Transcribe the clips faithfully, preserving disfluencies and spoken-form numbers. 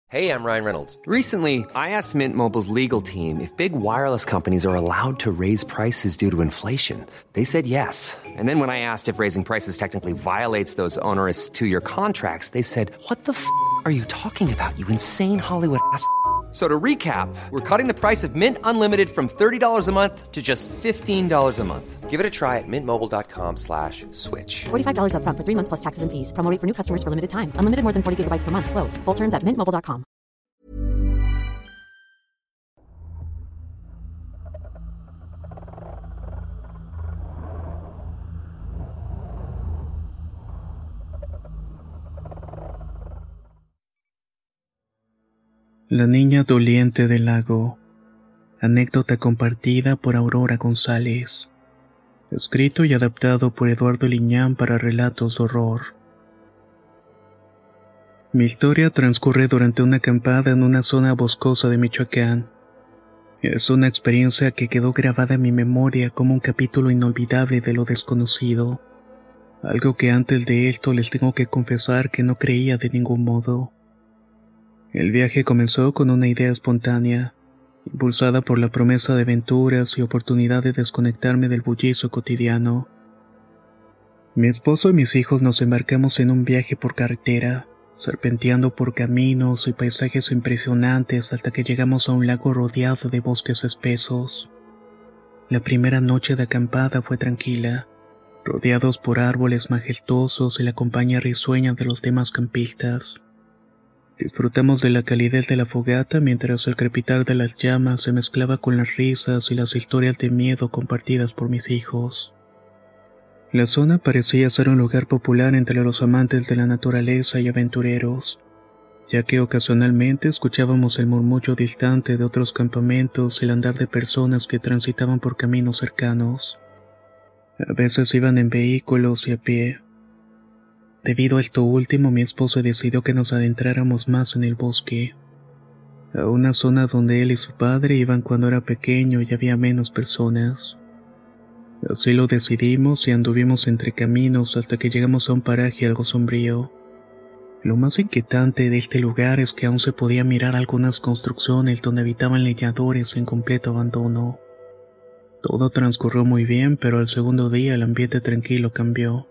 Hey, I'm Ryan Reynolds. Recently, I asked Mint Mobile's legal team if big wireless companies are allowed to raise prices due to inflation. They said yes. And then when I asked if raising prices technically violates those onerous two-year contracts, they said, what the f*** are you talking about, you insane Hollywood ass f- So to recap, we're cutting the price of Mint Unlimited from thirty dollars a month to just fifteen dollars a month. Give it a try at mintmobile.com slash switch. forty-five dollars up front for three months plus taxes and fees. Promo rate for new customers for limited time. Unlimited more than forty gigabytes per month. Slows full terms at mint mobile dot com. La niña doliente del lago. Anécdota compartida por Aurora González. Escrito y adaptado por Eduardo Liñán para relatos de horror. Mi historia transcurre durante una acampada en una zona boscosa de Michoacán. Es una experiencia que quedó grabada en mi memoria como un capítulo inolvidable de lo desconocido. Algo que antes de esto les tengo que confesar que no creía de ningún modo. El viaje comenzó con una idea espontánea, impulsada por la promesa de aventuras y oportunidad de desconectarme del bullicio cotidiano. Mi esposo y mis hijos nos embarcamos en un viaje por carretera, serpenteando por caminos y paisajes impresionantes hasta que llegamos a un lago rodeado de bosques espesos. La primera noche de acampada fue tranquila, rodeados por árboles majestuosos y la compañía risueña de los demás campistas. Disfrutamos de la calidez de la fogata mientras el crepitar de las llamas se mezclaba con las risas y las historias de miedo compartidas por mis hijos. La zona parecía ser un lugar popular entre los amantes de la naturaleza y aventureros, ya que ocasionalmente escuchábamos el murmullo distante de otros campamentos y el andar de personas que transitaban por caminos cercanos. A veces iban en vehículos y a pie. Debido a esto último, mi esposo decidió que nos adentráramos más en el bosque, a una zona donde él y su padre iban cuando era pequeño y había menos personas. Así lo decidimos y anduvimos entre caminos hasta que llegamos a un paraje algo sombrío. Lo más inquietante de este lugar es que aún se podía mirar algunas construcciones donde habitaban leñadores en completo abandono. Todo transcurrió muy bien, pero al segundo día el ambiente tranquilo cambió.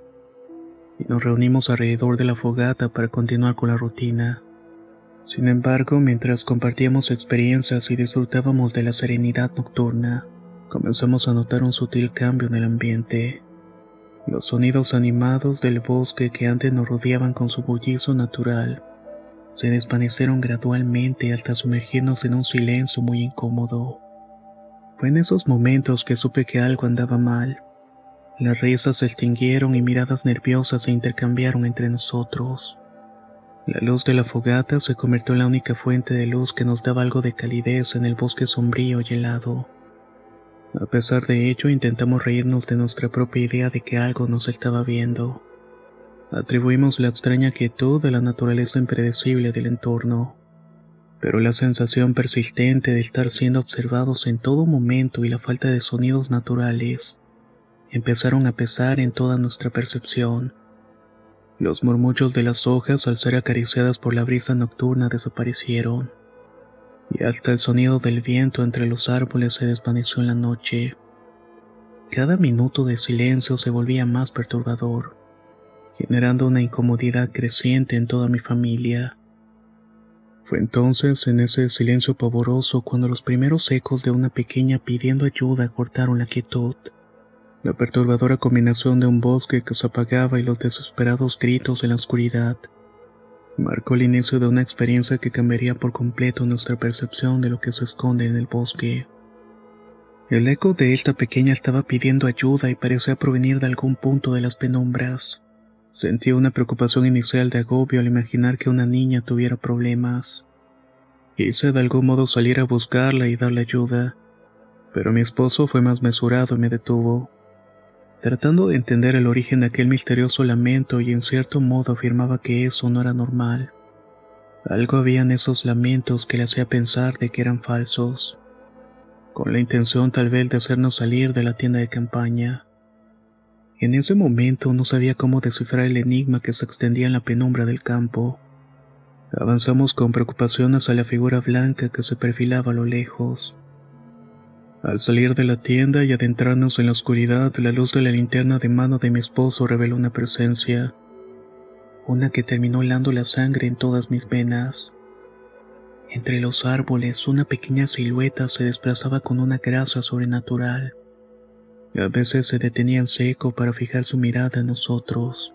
Y nos reunimos alrededor de la fogata para continuar con la rutina. Sin embargo, mientras compartíamos experiencias y disfrutábamos de la serenidad nocturna, comenzamos a notar un sutil cambio en el ambiente. Los sonidos animados del bosque que antes nos rodeaban con su bullicio natural, se desvanecieron gradualmente hasta sumergirnos en un silencio muy incómodo. Fue en esos momentos que supe que algo andaba mal. Las risas se extinguieron y miradas nerviosas se intercambiaron entre nosotros. La luz de la fogata se convirtió en la única fuente de luz que nos daba algo de calidez en el bosque sombrío y helado. A pesar de ello, intentamos reírnos de nuestra propia idea de que algo nos estaba viendo. Atribuimos la extraña quietud a la naturaleza impredecible del entorno, pero la sensación persistente de estar siendo observados en todo momento y la falta de sonidos naturales empezaron a pesar en toda nuestra percepción. Los murmullos de las hojas al ser acariciadas por la brisa nocturna desaparecieron, y hasta el sonido del viento entre los árboles se desvaneció en la noche. Cada minuto de silencio se volvía más perturbador, generando una incomodidad creciente en toda mi familia. Fue entonces, en ese silencio pavoroso, cuando los primeros ecos de una pequeña pidiendo ayuda cortaron la quietud. La perturbadora combinación de un bosque que se apagaba y los desesperados gritos en la oscuridad marcó el inicio de una experiencia que cambiaría por completo nuestra percepción de lo que se esconde en el bosque. El eco de esta pequeña estaba pidiendo ayuda y parecía provenir de algún punto de las penumbras. Sentí una preocupación inicial de agobio al imaginar que una niña tuviera problemas. Quise de algún modo salir a buscarla y darle ayuda, pero mi esposo fue más mesurado y me detuvo. Tratando de entender el origen de aquel misterioso lamento, y en cierto modo afirmaba que eso no era normal. Algo había en esos lamentos que le hacía pensar de que eran falsos, con la intención tal vez de hacernos salir de la tienda de campaña. En ese momento no sabía cómo descifrar el enigma que se extendía en la penumbra del campo. Avanzamos con preocupación hacia la figura blanca que se perfilaba a lo lejos. Al salir de la tienda y adentrarnos en la oscuridad, la luz de la linterna de mano de mi esposo reveló una presencia, una que terminó helando la sangre en todas mis venas. Entre los árboles, una pequeña silueta se desplazaba con una gracia sobrenatural. A veces se detenía en seco para fijar su mirada en nosotros.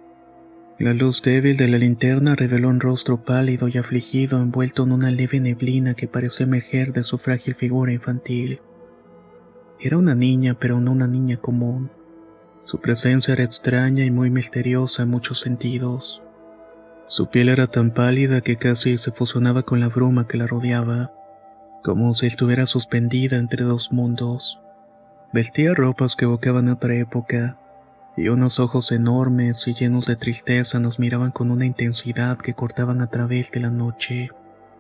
La luz débil de la linterna reveló un rostro pálido y afligido envuelto en una leve neblina que parecía emerger de su frágil figura infantil. Era una niña, pero no una niña común. Su presencia era extraña y muy misteriosa en muchos sentidos. Su piel era tan pálida que casi se fusionaba con la bruma que la rodeaba, como si estuviera suspendida entre dos mundos. Vestía ropas que evocaban otra época, y unos ojos enormes y llenos de tristeza nos miraban con una intensidad que cortaban a través de la noche.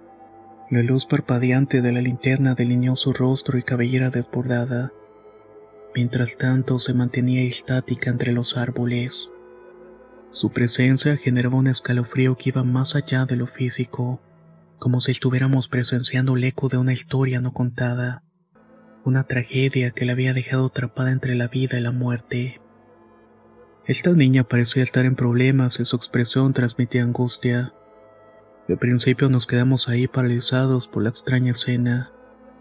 La luz parpadeante de la linterna delineó su rostro y cabellera desbordada. Mientras tanto se mantenía estática entre los árboles. Su presencia generaba un escalofrío que iba más allá de lo físico, como si estuviéramos presenciando el eco de una historia no contada, una tragedia que la había dejado atrapada entre la vida y la muerte. Esta niña parecía estar en problemas y su expresión transmitía angustia. De principio nos quedamos ahí paralizados por la extraña escena,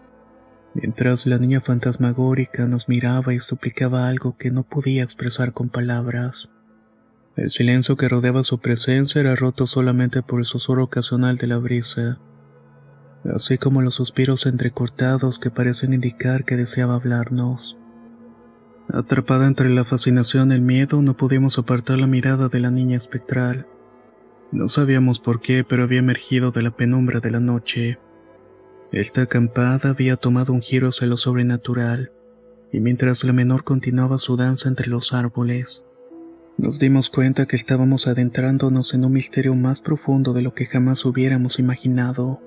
mientras la niña fantasmagórica nos miraba y suplicaba algo que no podía expresar con palabras. El silencio que rodeaba su presencia era roto solamente por el susurro ocasional de la brisa, así como los suspiros entrecortados que parecían indicar que deseaba hablarnos. Atrapada entre la fascinación y el miedo, no pudimos apartar la mirada de la niña espectral. No sabíamos por qué, pero había emergido de la penumbra de la noche. Esta acampada había tomado un giro hacia lo sobrenatural, y mientras la menor continuaba su danza entre los árboles, nos dimos cuenta que estábamos adentrándonos en un misterio más profundo de lo que jamás hubiéramos imaginado.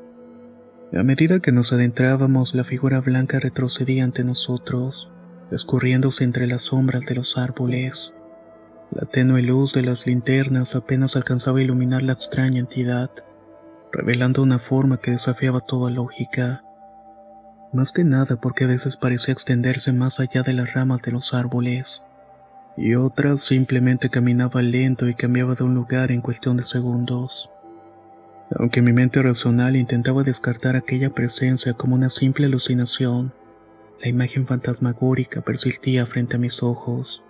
A medida que nos adentrábamos, la figura blanca retrocedía ante nosotros, escurriéndose entre las sombras de los árboles. La tenue luz de las linternas apenas alcanzaba a iluminar la extraña entidad, revelando una forma que desafiaba toda lógica. Más que nada porque a veces parecía extenderse más allá de las ramas de los árboles, y otras simplemente caminaba lento y cambiaba de un lugar en cuestión de segundos. Aunque mi mente racional intentaba descartar aquella presencia como una simple alucinación, la imagen fantasmagórica persistía frente a mis ojos.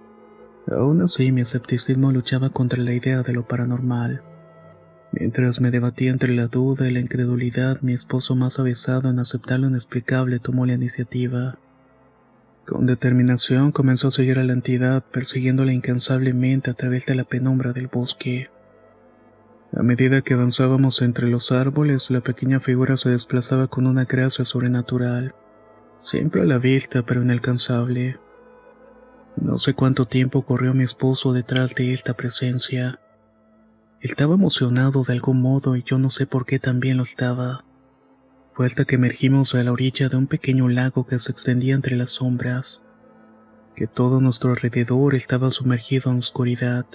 Aún así, mi escepticismo luchaba contra la idea de lo paranormal. Mientras me debatía entre la duda y la incredulidad, mi esposo, más avesado en aceptar lo inexplicable, tomó la iniciativa. Con determinación comenzó a seguir a la entidad, persiguiéndola incansablemente a través de la penumbra del bosque. A medida que avanzábamos entre los árboles, la pequeña figura se desplazaba con una gracia sobrenatural, siempre a la vista pero inalcanzable. No sé cuánto tiempo corrió mi esposo detrás de esta presencia. Estaba emocionado de algún modo y yo no sé por qué también lo estaba. Fue hasta que emergimos a la orilla de un pequeño lago que se extendía entre las sombras, que todo nuestro alrededor estaba sumergido en oscuridad,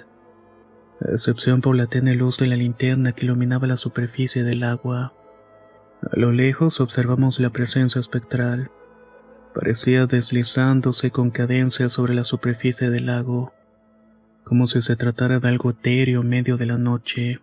a excepción por la tenue luz de la linterna que iluminaba la superficie del agua. A lo lejos observamos la presencia espectral. Parecía deslizándose con cadencia sobre la superficie del lago, como si se tratara de algo etéreo en medio de la noche.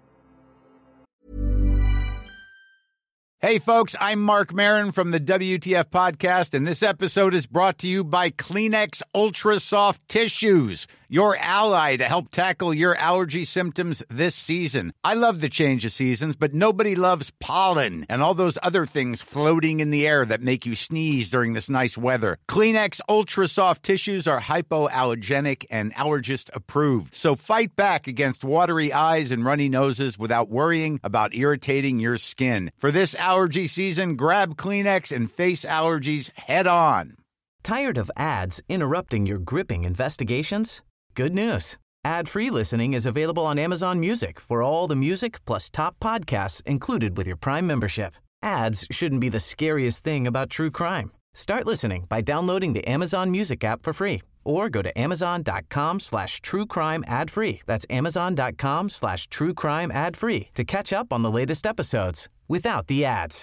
Hey folks, I'm Mark Maron from the W T F podcast, and this episode is brought to you by Kleenex Ultra Soft Tissues, your ally to help tackle your allergy symptoms this season. I love the change of seasons, but nobody loves pollen and all those other things floating in the air that make you sneeze during this nice weather. Kleenex Ultra Soft Tissues are hypoallergenic and allergist approved, so fight back against watery eyes and runny noses without worrying about irritating your skin. For this allergy season, grab Kleenex and face allergies head on. Tired of ads interrupting your gripping investigations? Good news. Ad-free listening is available on Amazon Music for all the music plus top podcasts included with your Prime membership. Ads shouldn't be the scariest thing about true crime. Start listening by downloading the Amazon Music app for free or go to amazon.com slash true crime ad free. That's amazon.com slash true crime ad free to catch up on the latest episodes without the ads.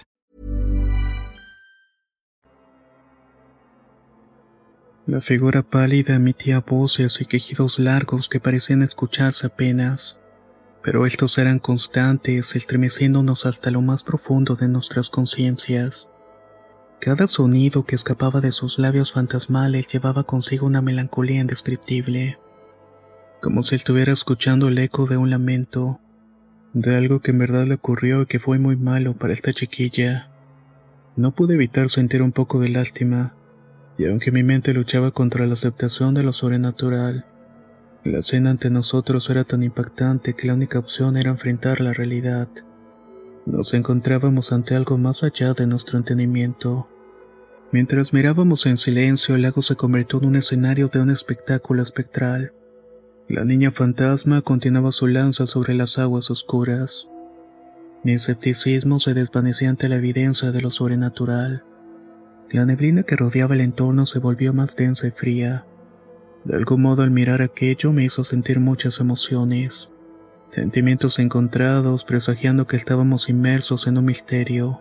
La figura pálida emitía voces y quejidos largos que parecían escucharse apenas, pero estos eran constantes, estremeciéndonos hasta lo más profundo de nuestras conciencias. Cada sonido que escapaba de sus labios fantasmales llevaba consigo una melancolía indescriptible, como si estuviera escuchando el eco de un lamento, de algo que en verdad le ocurrió y que fue muy malo para esta chiquilla. No pude evitar sentir un poco de lástima, y aunque mi mente luchaba contra la aceptación de lo sobrenatural, la escena ante nosotros era tan impactante que la única opción era enfrentar la realidad. Nos encontrábamos ante algo más allá de nuestro entendimiento. Mientras mirábamos en silencio, el lago se convirtió en un escenario de un espectáculo espectral. La niña fantasma continuaba su lanza sobre las aguas oscuras. Mi escepticismo se desvanecía ante la evidencia de lo sobrenatural. La neblina que rodeaba el entorno se volvió más densa y fría. De algún modo, al mirar aquello me hizo sentir muchas emociones. Sentimientos encontrados, presagiando que estábamos inmersos en un misterio.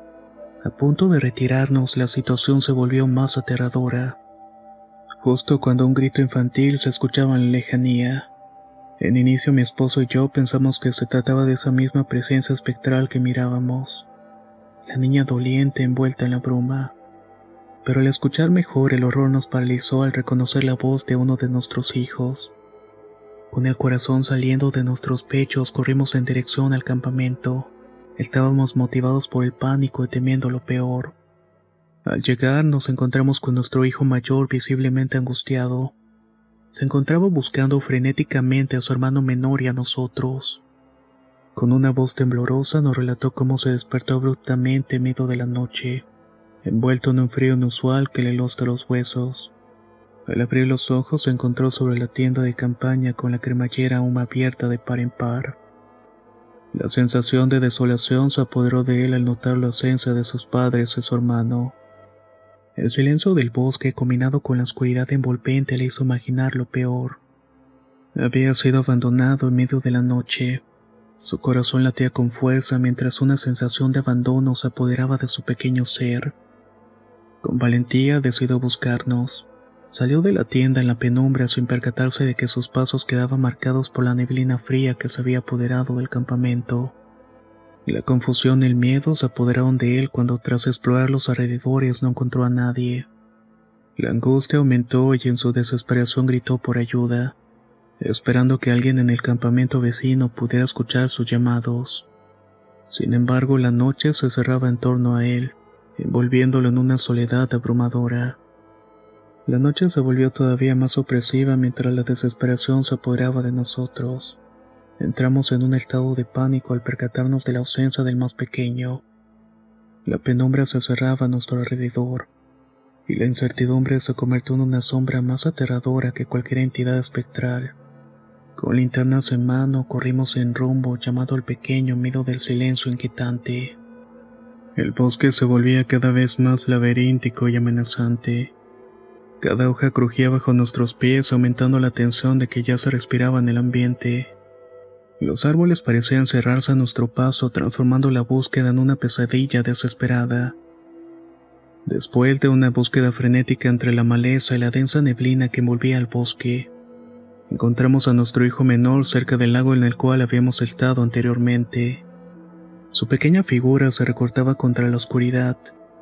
A punto de retirarnos, la situación se volvió más aterradora. Justo cuando un grito infantil se escuchaba en la lejanía. En inicio mi esposo y yo pensamos que se trataba de esa misma presencia espectral que mirábamos. La niña doliente envuelta en la bruma. Pero al escuchar mejor, el horror nos paralizó al reconocer la voz de uno de nuestros hijos. Con el corazón saliendo de nuestros pechos, corrimos en dirección al campamento. Estábamos motivados por el pánico y temiendo lo peor. Al llegar, nos encontramos con nuestro hijo mayor visiblemente angustiado. Se encontraba buscando frenéticamente a su hermano menor y a nosotros. Con una voz temblorosa nos relató cómo se despertó abruptamente en medio de la noche, envuelto en un frío inusual que le heló hasta los huesos. Al abrir los ojos se encontró sobre la tienda de campaña con la cremallera aún abierta de par en par. La sensación de desolación se apoderó de él al notar la ausencia de sus padres y su hermano. El silencio del bosque, combinado con la oscuridad envolvente, le hizo imaginar lo peor. Había sido abandonado en medio de la noche. Su corazón latía con fuerza mientras una sensación de abandono se apoderaba de su pequeño ser. Con valentía decidió buscarnos. Salió de la tienda en la penumbra sin percatarse de que sus pasos quedaban marcados por la neblina fría que se había apoderado del campamento. La confusión y el miedo se apoderaron de él cuando, tras explorar los alrededores, no encontró a nadie. La angustia aumentó y en su desesperación gritó por ayuda, esperando que alguien en el campamento vecino pudiera escuchar sus llamados. Sin embargo, la noche se cerraba en torno a él, envolviéndolo en una soledad abrumadora. La noche se volvió todavía más opresiva mientras la desesperación se apoderaba de nosotros. Entramos en un estado de pánico al percatarnos de la ausencia del más pequeño. La penumbra se cerraba a nuestro alrededor, y la incertidumbre se convirtió en una sombra más aterradora que cualquier entidad espectral. Con linternas en mano corrimos en rumbo llamado el pequeño en medio del silencio inquietante. El bosque se volvía cada vez más laberíntico y amenazante. Cada hoja crujía bajo nuestros pies, aumentando la tensión de que ya se respiraba en el ambiente. Los árboles parecían cerrarse a nuestro paso, transformando la búsqueda en una pesadilla desesperada. Después de una búsqueda frenética entre la maleza y la densa neblina que envolvía el bosque, encontramos a nuestro hijo menor cerca del lago en el cual habíamos estado anteriormente. Su pequeña figura se recortaba contra la oscuridad,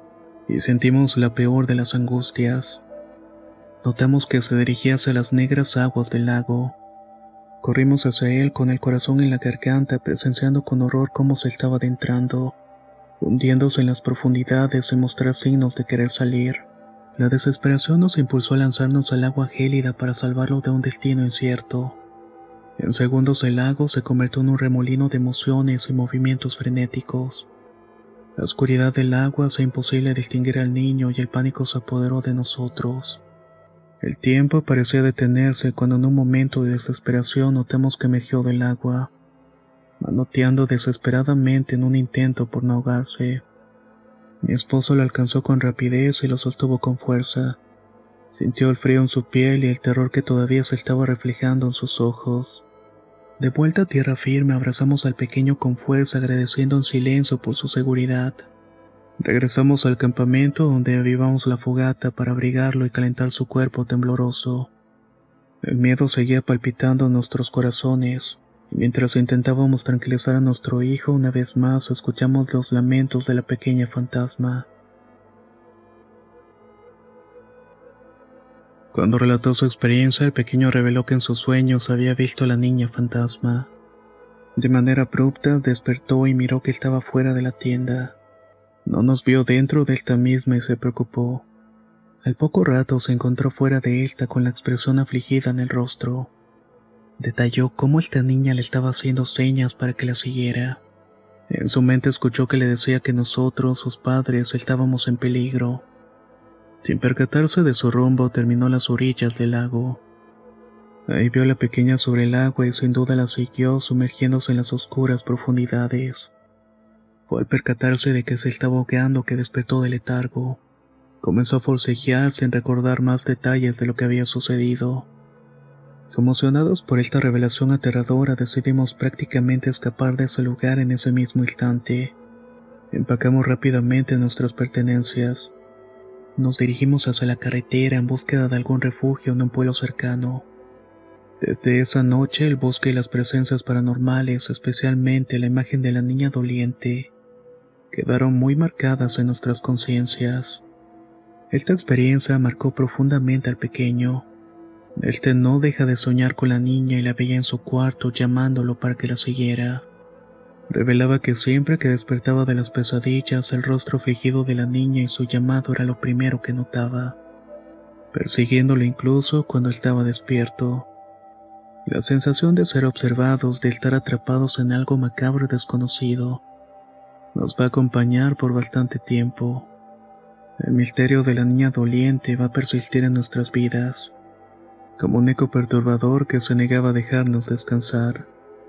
y sentimos la peor de las angustias. Notamos que se dirigía hacia las negras aguas del lago. Corrimos hacia él con el corazón en la garganta, presenciando con horror cómo se estaba adentrando, hundiéndose en las profundidades y mostrar signos de querer salir. La desesperación nos impulsó a lanzarnos al agua gélida para salvarlo de un destino incierto. En segundos el lago se convirtió en un remolino de emociones y movimientos frenéticos. La oscuridad del agua hacía imposible distinguir al niño y el pánico se apoderó de nosotros. El tiempo parecía detenerse cuando en un momento de desesperación notamos que emergió del agua, manoteando desesperadamente en un intento por no ahogarse. Mi esposo lo alcanzó con rapidez y lo sostuvo con fuerza, Sintió el frío en su piel y el terror que todavía se estaba reflejando en sus ojos. De vuelta a tierra firme, abrazamos al pequeño con fuerza, agradeciendo en silencio por su seguridad. Regresamos al campamento donde avivamos la fogata para abrigarlo y calentar su cuerpo tembloroso. El miedo seguía palpitando en nuestros corazones, y mientras intentábamos tranquilizar a nuestro hijo, una vez más escuchamos los lamentos de la pequeña fantasma. Cuando relató su experiencia, el pequeño reveló que en sus sueños había visto a la niña fantasma. De manera abrupta despertó y miró que estaba fuera de la tienda. No nos vio dentro de esta misma y se preocupó. Al poco rato se encontró fuera de esta con la expresión afligida en el rostro. Detalló cómo esta niña le estaba haciendo señas para que la siguiera. En su mente escuchó que le decía que nosotros, sus padres, estábamos en peligro. Sin percatarse de su rumbo, terminó a las orillas del lago. Ahí vio a la pequeña sobre el agua y sin duda la siguió, sumergiéndose en las oscuras profundidades. Fue al percatarse de que se estaba ahogando que despertó del letargo. Comenzó a forcejear sin recordar más detalles de lo que había sucedido. Conmocionados por esta revelación aterradora, decidimos prácticamente escapar de ese lugar en ese mismo instante. Empacamos rápidamente nuestras pertenencias. Nos dirigimos hacia la carretera en búsqueda de algún refugio en un pueblo cercano. Desde esa noche, el bosque y las presencias paranormales, especialmente la imagen de la niña doliente, quedaron muy marcadas en nuestras conciencias. Esta experiencia marcó profundamente al pequeño. Este no deja de soñar con la niña y la veía en su cuarto llamándolo para que la siguiera. Revelaba que siempre que despertaba de las pesadillas, el rostro afligido de la niña y su llamado era lo primero que notaba, persiguiéndolo incluso cuando estaba despierto. La sensación de ser observados, de estar atrapados en algo macabro y desconocido, nos va a acompañar por bastante tiempo. El misterio de la niña doliente va a persistir en nuestras vidas, como un eco perturbador que se negaba a dejarnos descansar.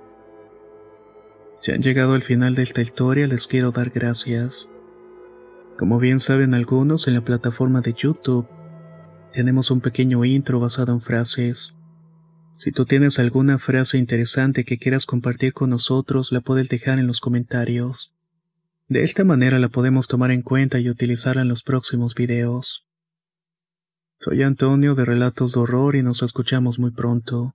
Si han llegado al final de esta historia, les quiero dar gracias. Como bien saben algunos, en la plataforma de YouTube tenemos un pequeño intro basado en frases. Si tú tienes alguna frase interesante que quieras compartir con nosotros, la puedes dejar en los comentarios. De esta manera la podemos tomar en cuenta y utilizarla en los próximos videos. Soy Antonio de Relatos de Horror y nos escuchamos muy pronto.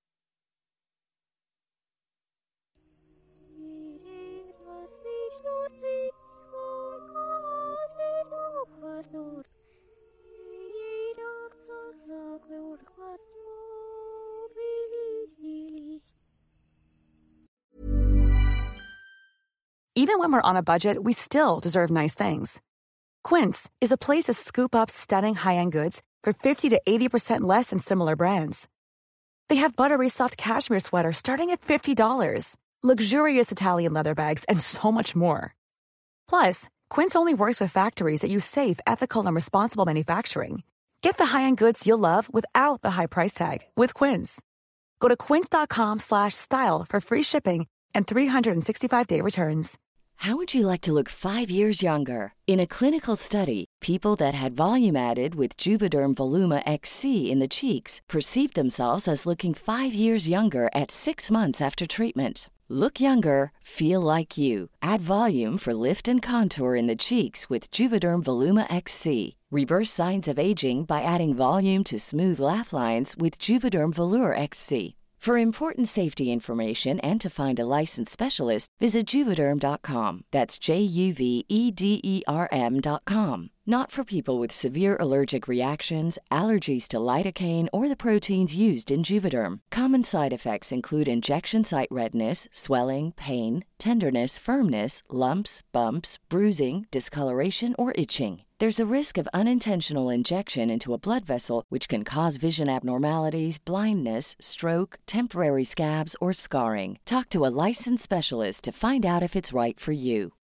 Even when we're on a budget, we still deserve nice things. Quince is a place to scoop up stunning high-end goods for fifty to eighty percent less than similar brands. They have buttery soft cashmere sweaters starting at fifty dollars, luxurious Italian leather bags, and so much more. Plus, Quince only works with factories that use safe, ethical, and responsible manufacturing. Get the high-end goods you'll love without the high price tag with Quince. Go to quince.com slash style for free shipping and three sixty-five day returns. How would you like to look five years younger? In a clinical study, people that had volume added with Juvederm Voluma X C in the cheeks perceived themselves as looking five years younger at six months after treatment. Look younger, feel like you. Add volume for lift and contour in the cheeks with Juvederm Voluma X C. Reverse signs of aging by adding volume to smooth laugh lines with Juvederm Volure X C. For important safety information and to find a licensed specialist, visit Juvederm dot com. That's J U V E D E R M dot com. Not for people with severe allergic reactions, allergies to lidocaine, or the proteins used in Juvederm. Common side effects include injection site redness, swelling, pain, tenderness, firmness, lumps, bumps, bruising, discoloration, or itching. There's a risk of unintentional injection into a blood vessel, which can cause vision abnormalities, blindness, stroke, temporary scabs, or scarring. Talk to a licensed specialist to find out if it's right for you.